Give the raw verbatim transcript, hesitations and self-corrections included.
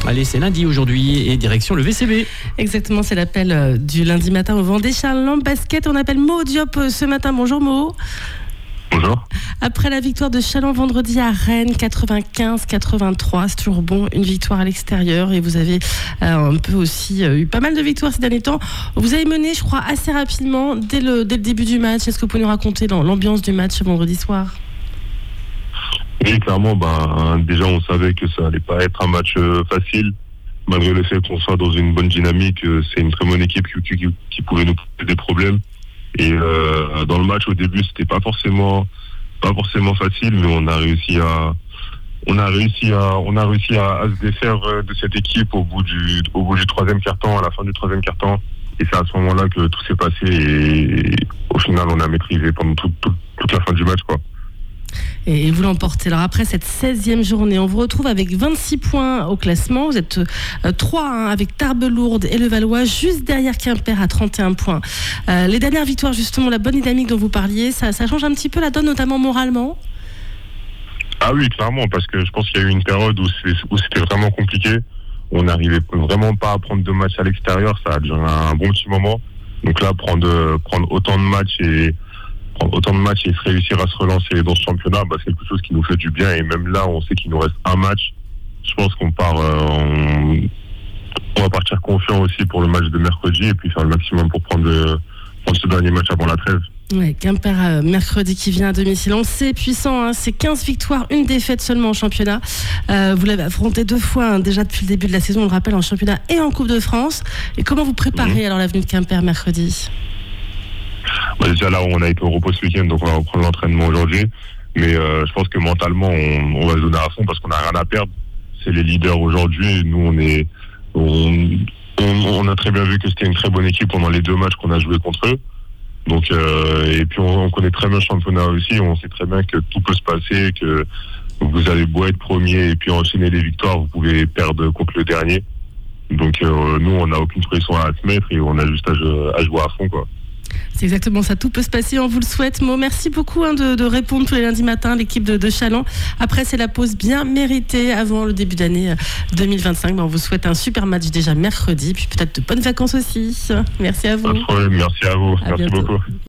Allez, c'est lundi aujourd'hui et direction le V C B. Exactement, c'est l'appel du lundi matin au Vendée Charles Basket. On appelle Mo Diop ce matin. Bonjour Mo. Bonjour. Après la victoire de Châlons vendredi à Rennes, quatre-vingt-quinze quatre-vingt-trois, c'est toujours bon, une victoire à l'extérieur. Et vous avez euh, un peu aussi euh, eu pas mal de victoires ces derniers temps. Vous avez mené, je crois, assez rapidement dès le, dès le début du match. Est-ce que vous pouvez nous raconter dans l'ambiance du match vendredi soir ? Oui, clairement, ben, déjà on savait que ça allait pas être un match euh, facile. Malgré le fait qu'on soit dans une bonne dynamique, euh, c'est une très bonne équipe qui, qui, qui pouvait nous poser des problèmes. Et euh, dans le match au début, c'était pas forcément pas forcément facile, mais on a réussi à on a réussi à on a réussi à, à se défaire de cette équipe au bout du au bout du troisième quart-temps, à la fin du troisième quart-temps. Et c'est à ce moment-là que tout s'est passé et au final, on a maîtrisé pendant tout, tout, toute la fin du match, quoi. Et vous l'emportez. Alors après cette seizième journée, on vous retrouve avec vingt-six points au classement. Vous êtes euh, trois hein, avec Tarbes-Lourdes et Levallois, juste derrière Quimper à trente et un points. Euh, les dernières victoires, justement, la bonne dynamique dont vous parliez, ça, ça change un petit peu la donne, notamment moralement? Ah oui, clairement, parce que je pense qu'il y a eu une période où, c'est, où c'était vraiment compliqué. On n'arrivait vraiment pas à prendre de matchs à l'extérieur. Ça a duré un bon petit moment. Donc là, prendre, prendre autant de matchs et prendre autant de matchs et réussir à se relancer dans ce championnat, bah, c'est quelque chose qui nous fait du bien. Et même là, on sait qu'il nous reste un match. Je pense qu'on part, euh, on, on va partir confiant aussi pour le match de mercredi et puis faire le maximum pour prendre, euh, prendre ce dernier match avant la trêve. Ouais, Quimper euh, mercredi qui vient à domicile. On sait, puissant, hein, c'est quinze victoires, une défaite seulement en championnat. Euh, vous l'avez affronté deux fois hein, déjà depuis le début de la saison, on le rappelle, en championnat et en Coupe de France. Et comment vous préparez mmh. alors la venue de Quimper mercredi ? Bah déjà là, on a été au repos ce week-end, donc on va reprendre l'entraînement aujourd'hui. Mais euh, je pense que mentalement, on, on va se donner à fond parce qu'on n'a rien à perdre. C'est les leaders aujourd'hui. Nous, on est, on, on, on a très bien vu que c'était une très bonne équipe pendant les deux matchs qu'on a joué contre eux. Donc, euh, et puis on, on connaît très bien le championnat aussi. On sait très bien que tout peut se passer, que vous avez beau être premier et puis enchaîner les victoires, vous pouvez perdre contre le dernier. Donc, euh, nous, on n'a aucune pression à se mettre et on a juste à, à jouer à fond, quoi. C'est exactement ça, tout peut se passer, on vous le souhaite. Mo, merci beaucoup hein, de, de répondre tous les lundis matins, l'équipe de, de Châlons. Après, c'est la pause bien méritée avant le début d'année deux mille vingt-cinq. Ben, on vous souhaite un super match déjà mercredi, puis peut-être de bonnes vacances aussi. Merci à vous. Pas de problème, merci à vous, à merci bientôt. beaucoup.